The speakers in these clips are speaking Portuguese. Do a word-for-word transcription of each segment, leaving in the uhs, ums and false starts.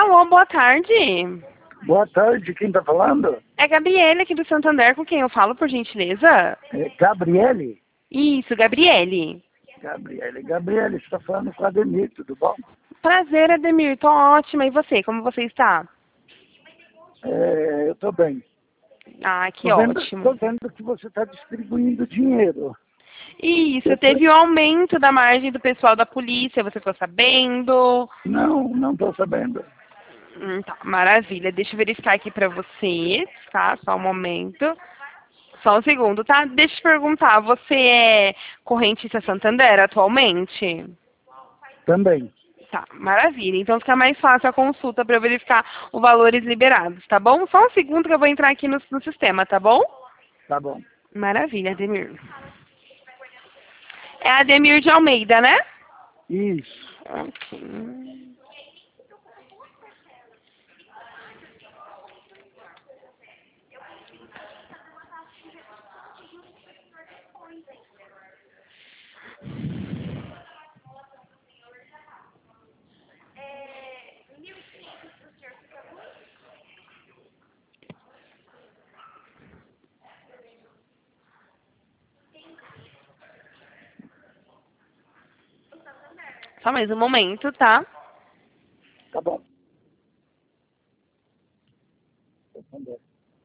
Alô, boa tarde. Boa tarde, quem tá falando? É Gabriele aqui do Santander, com quem eu falo, por gentileza? É Gabriele? Isso, Gabriele. Gabriele, Gabriele, você tá falando com a Ademir, tudo bom? Prazer, Ademir, tô ótima. E você, como você está? É, eu tô bem. Ah, que Tô vendo, ótimo. tô vendo que você tá distribuindo dinheiro. Isso, Eu teve tô- o aumento da margem do pessoal da polícia, você ficou sabendo? Não, não tô sabendo. Hum, tá, maravilha. Deixa eu verificar aqui pra você, tá? Só um momento. Só um segundo, tá? Deixa eu te perguntar, você é correntista Santander atualmente? Também. Tá, maravilha. Então fica mais fácil a consulta para eu verificar os valores liberados, tá bom? Só um segundo que eu vou entrar aqui no, no sistema, tá bom? Tá bom. Maravilha, Ademir. É Ademir de Almeida, né? Isso. Ok. Só mais um momento, tá? Tá bom. Tô entendendo.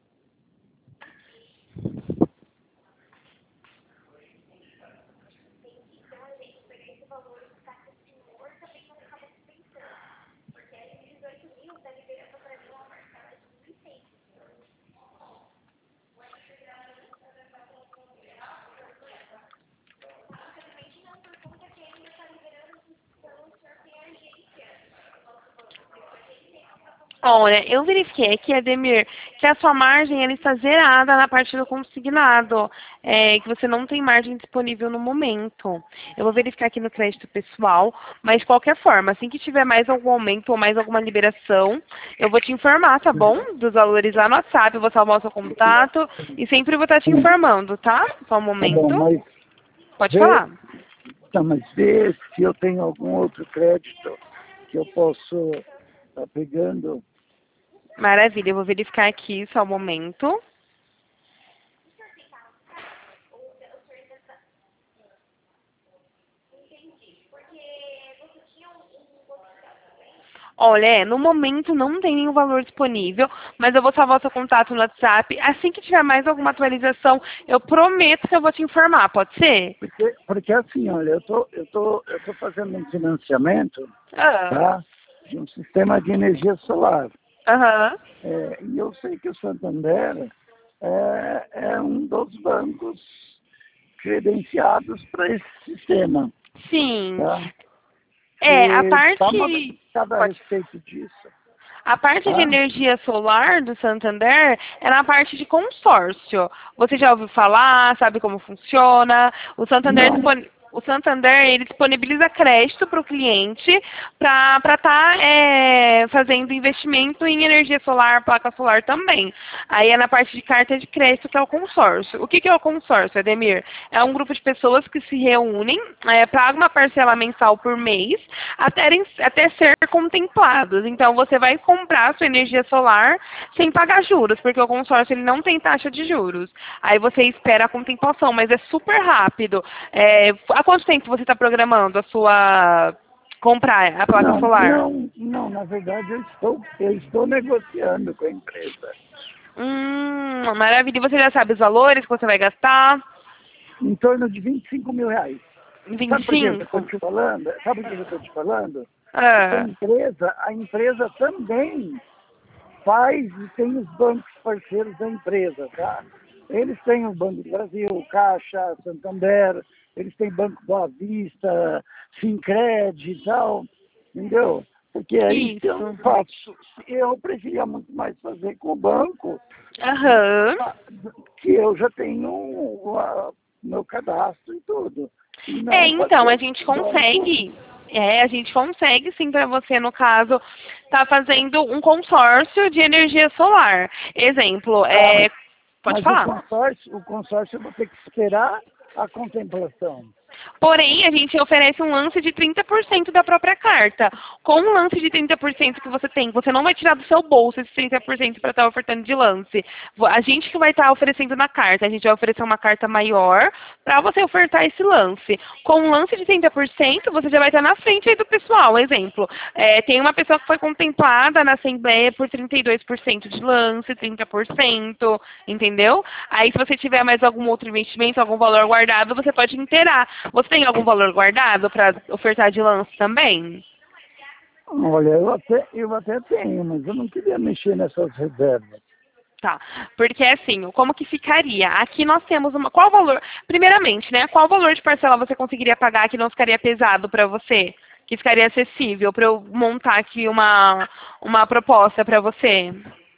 Olha, eu verifiquei aqui, Ademir, que a sua margem ela está zerada na parte do consignado, é, que você não tem margem disponível no momento. Eu vou verificar aqui no crédito pessoal, mas de qualquer forma, assim que tiver mais algum aumento ou mais alguma liberação, eu vou te informar, tá bom? Dos valores lá no WhatsApp, eu vou salvar o seu contato e sempre vou estar te informando, tá? Só um Tá bom, momento. mas Pode vê, falar. tá, mas vê se eu tenho algum outro crédito que eu posso estar pegando. Maravilha, eu vou verificar aqui, só um momento. Olha, é, no momento não tem nenhum valor disponível, mas eu vou salvar o seu contato no WhatsApp. Assim que tiver mais alguma atualização, eu prometo que eu vou te informar, pode ser? Porque, porque assim, olha, eu tô, eu tô, eu tô fazendo um financiamento, Ah, tá? De um sistema de energia solar. aham. É, e eu sei que o Santander é, é um dos bancos credenciados para esse sistema, Sim. tá? É, a E dá uma parte. verificada a Pode. respeito disso, A parte de tá? energia solar do Santander é na parte de consórcio. Você já ouviu falar, sabe como funciona? O Santander, Não, dispon- o Santander ele disponibiliza crédito para o cliente para estar fazendo investimento em energia solar, placa solar também. Aí é na parte de carta de crédito que é o consórcio. O que, que é o consórcio, Ademir? É um grupo de pessoas que se reúnem, é, pagam uma parcela mensal por mês até, até ser contemplados. Então você vai comprar a sua energia solar sem pagar juros, porque o consórcio ele não tem taxa de juros. Aí você espera a contemplação, mas é super rápido. É, há quanto tempo você está programando a sua comprar a placa não, solar? não, não, na verdade eu estou, eu estou negociando com a empresa. Hum, maravilha. E você já sabe os valores que você vai gastar? Em torno de vinte e cinco mil reais. Sabe por que eu estou vinte e cinco? te falando? Sabe por que eu estou te falando? Porque a Ah, empresa, a empresa também faz e tem os bancos parceiros da empresa, tá? Eles têm o Banco do Brasil, Caixa, Santander, eles têm Banco Boa Vista, Sincred e tal, entendeu? Porque aí se eu não isso. faço, eu preferia muito mais fazer com o banco, Aham. que eu já tenho o meu cadastro e tudo. E É, não então, fazer a com gente o banco. consegue. É, a gente consegue sim para você, no caso, tá fazendo um consórcio de energia solar. Exemplo, Ah, mas, é, pode mas o falar. consórcio, o consórcio eu vou ter que esperar a contemplação. Porém, a gente oferece um lance de trinta por cento da própria carta. Com um lance de trinta por cento que você tem, você não vai tirar do seu bolso esses trinta por cento para estar ofertando de lance. A gente que vai estar oferecendo na carta, a gente vai oferecer uma carta maior para você ofertar esse lance. Com um lance de trinta por cento, você já vai estar na frente aí do pessoal. Exemplo, é, tem uma pessoa que foi contemplada na Assembleia por trinta e dois por cento de lance, trinta por cento, entendeu? Aí, se você tiver mais algum outro investimento, algum valor guardado, você pode inteirar. Você tem algum valor guardado para ofertar de lance também? Olha, eu até, eu até tenho, mas eu não queria mexer nessas reservas. Tá, porque assim, como que ficaria? Aqui nós temos uma... Qual valor... Primeiramente, né? Qual valor de parcela você conseguiria pagar que não ficaria pesado para você? Que ficaria acessível para eu montar aqui uma, uma proposta para você?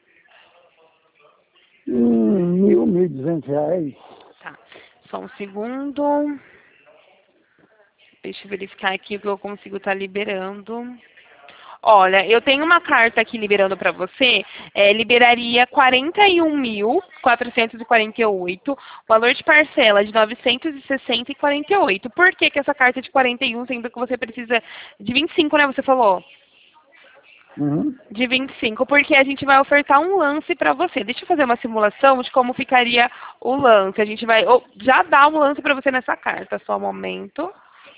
Hum, mil, mil e duzentos reais. Tá, só um segundo. Deixa eu verificar aqui o que eu consigo estar liberando. Olha, eu tenho uma carta aqui liberando para você, é, liberaria quarenta e um mil, quatrocentos e quarenta e oito, valor de parcela de novecentos e sessenta e quarenta e oito. Por que que essa carta é de quarenta e um, sendo que você precisa de vinte e cinco, né, você falou? Uhum. De vinte e cinco, porque a gente vai ofertar um lance para você. Deixa eu fazer uma simulação de como ficaria o lance. A gente vai oh, já dar um lance para você nessa carta, só um momento.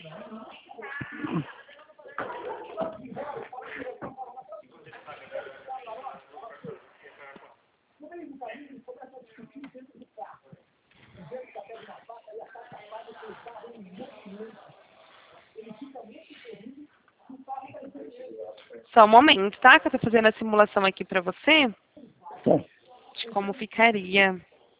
Só um momento, tá? Que eu tô fazendo a simulação aqui pra você. Tá. De como ficaria.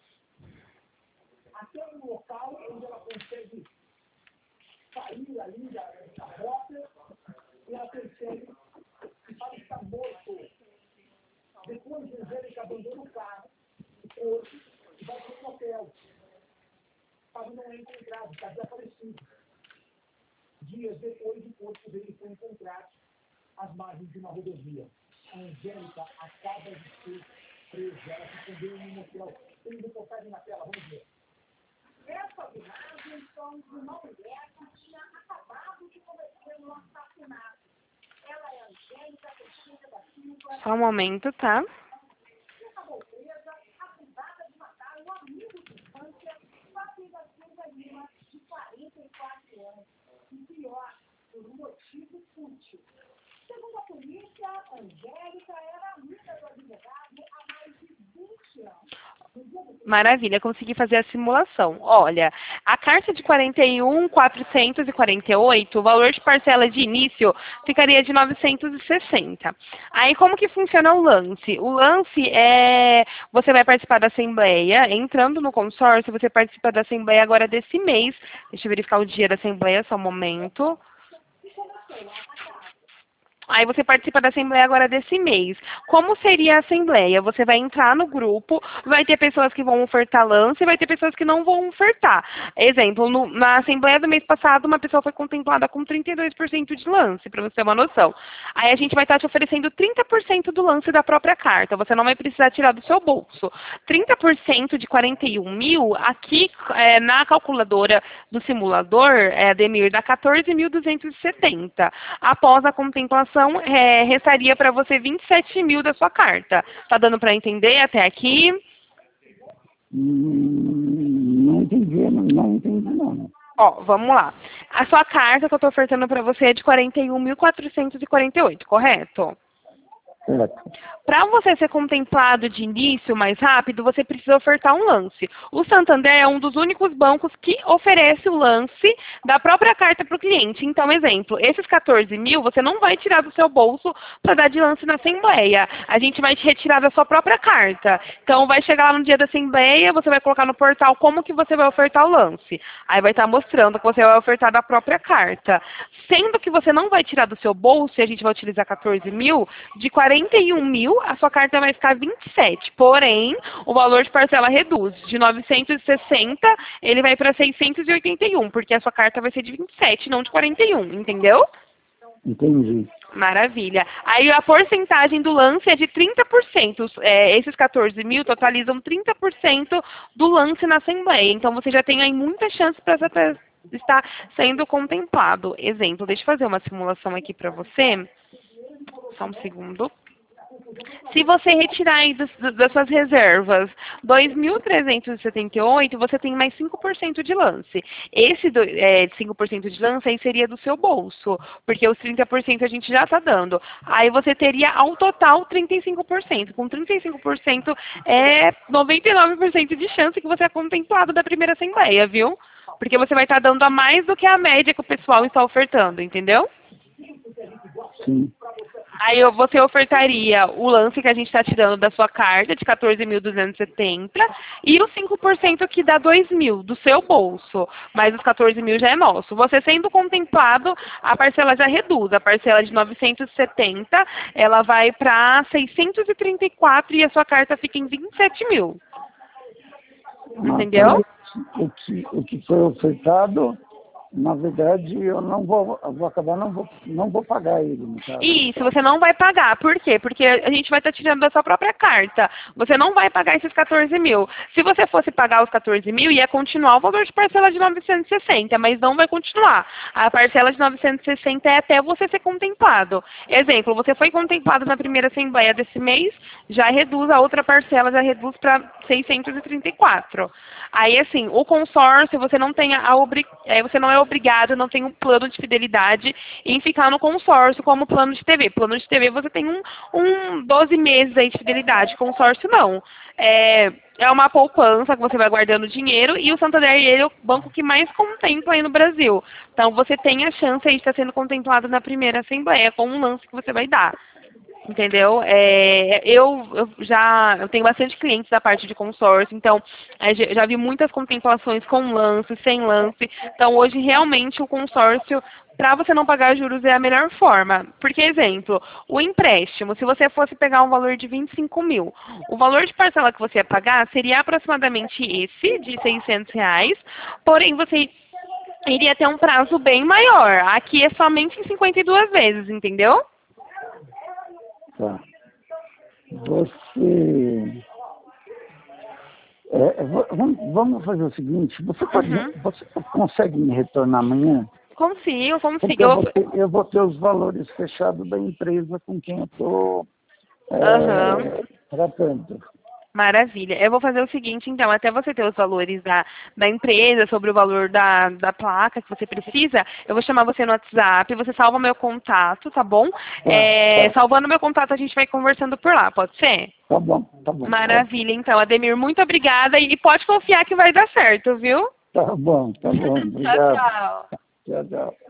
Dias depois, o corpo dele foi encontrado às margens de uma rodovia. A Angélica acaba de ser presa. Ela se escondeu em um motel. Tem reportagem na tela, vamos ver. Essa imagem são de uma mulher que tinha acabado de cometer um assassinato. Ela é a Angélica Teixeira da Silva. Só um momento, tá? Acabou presa, acusada de matar um amigo de infância, Fábio da Silva Lima, de quarenta e quatro anos. E pior, por um motivo fútil. Segundo a polícia, Angélica era amiga do advogado há mais de vinte anos. Maravilha, consegui fazer a simulação. Olha, a carta de quarenta e um mil quatrocentos e quarenta e oito, o valor de parcela de início ficaria de novecentos e sessenta. Aí, como que funciona o lance? O lance é... Você vai participar da assembleia, entrando no consórcio, você participa da assembleia agora desse mês. Deixa eu verificar o dia da assembleia, só um momento. Aí você participa da assembleia agora desse mês. Como seria a assembleia? Você vai entrar no grupo, vai ter pessoas que vão ofertar lance e vai ter pessoas que não vão ofertar. Exemplo, no, na assembleia do mês passado, uma pessoa foi contemplada com trinta e dois por cento de lance, para você ter uma noção. Aí a gente vai estar te oferecendo trinta por cento do lance da própria carta. Você não vai precisar tirar do seu bolso. trinta por cento de quarenta e um mil, aqui é, na calculadora do simulador, é, Ademir, dá quatorze mil duzentos e setenta. Após a contemplação, É, restaria para você vinte e sete mil da sua carta. Tá dando para entender até aqui? Hum, não entendi, não, não entendi não. Ó, vamos lá. A sua carta que eu estou ofertando para você é de quarenta e um mil quatrocentos e quarenta e oito, correto? Certo. Para você ser contemplado de início mais rápido, você precisa ofertar um lance. O Santander é um dos únicos bancos que oferece o lance da própria carta para o cliente. Então, exemplo, esses quatorze mil você não vai tirar do seu bolso para dar de lance na assembleia. A gente vai te retirar da sua própria carta. Então, vai chegar lá no dia da assembleia, você vai colocar no portal como que você vai ofertar o lance. Aí vai estar mostrando que você vai ofertar da própria carta. Sendo que você não vai tirar do seu bolso, e a gente vai utilizar quatorze mil, de quarenta e um mil, a sua carta vai ficar vinte e sete. Porém, o valor de parcela reduz. De novecentos e sessenta, ele vai para seiscentos e oitenta e um, porque a sua carta vai ser de vinte e sete, não de quarenta e um, entendeu? Entendi. Maravilha. Aí a porcentagem do lance é de trinta por cento. É, esses quatorze mil totalizam trinta por cento do lance na assembleia. Então você já tem aí muita chance para está sendo contemplado. Exemplo, deixa eu fazer uma simulação aqui para você. Só um segundo. Se você retirar aí das, das suas reservas dois mil trezentos e setenta e oito, você tem mais cinco por cento de lance. Esse do, é, cinco por cento de lance aí seria do seu bolso, porque os trinta por cento a gente já está dando. Aí você teria ao total trinta e cinco por cento. Com trinta e cinco por cento é noventa e nove por cento de chance que você é contemplado da primeira assembleia, viu? Porque você vai estar dando a mais do que a média que o pessoal está ofertando, entendeu? Sim. Aí você ofertaria o lance que a gente está tirando da sua carta, de quatorze mil duzentos e setenta, e os cinco por cento que dá dois mil, do seu bolso. Mas os quatorze mil já é nosso. Você sendo contemplado, a parcela já reduz. A parcela de novecentos e setenta, ela vai para seiscentos e trinta e quatro e a sua carta fica em vinte e sete mil. Entendeu? O que, o que foi ofertado, na verdade, eu não vou, eu vou acabar, não vou, não vou pagar ele, no caso. Isso, você não vai pagar. Por quê? Porque a gente vai estar tirando da sua própria carta. Você não vai pagar esses quatorze mil. Se você fosse pagar os quatorze mil, ia continuar o valor de parcela de novecentos e sessenta, mas não vai continuar. A parcela de novecentos e sessenta é até você ser contemplado. Exemplo, você foi contemplado na primeira assembleia desse mês, já reduz a outra parcela, já reduz para seiscentos e trinta e quatro. Aí, assim, o consórcio, você não tem a obri... você não é obrigado, não tem um plano de fidelidade em ficar no consórcio como plano de T V. Plano de T V você tem um, um doze meses aí de fidelidade, consórcio não. É, é uma poupança que você vai guardando dinheiro e o Santander ele é o banco que mais contempla aí no Brasil. Então você tem a chance aí de estar sendo contemplado na primeira assembleia com um lance que você vai dar. Entendeu? É, eu, eu já eu tenho bastante clientes da parte de consórcio, então é, já vi muitas contemplações com lance, sem lance. Então hoje realmente o consórcio, para você não pagar juros, é a melhor forma. Porque, exemplo, o empréstimo, se você fosse pegar um valor de vinte e cinco mil, o valor de parcela que você ia pagar seria aproximadamente esse, de seiscentos reais, porém você iria ter um prazo bem maior. Aqui é somente em cinquenta e duas vezes, entendeu? Tá. Você... É, vamos, vamos fazer o seguinte, você, pode, Uhum. você consegue me retornar amanhã? Consigo, consigo. Porque eu vou, ter, eu vou ter os valores fechados da empresa com quem eu estou é, Uhum. tratando. Maravilha. Eu vou fazer o seguinte, então, até você ter os valores da, da empresa, sobre o valor da, da placa que você precisa, eu vou chamar você no WhatsApp, você salva meu contato, tá bom? Tá, É, tá. Salvando meu contato, a gente vai conversando por lá, pode ser? Tá bom, tá bom. Maravilha, então, Ademir, muito obrigada e pode confiar que vai dar certo, viu? Tá bom, tá bom. Obrigado. Tchau, tchau. Tchau, tchau.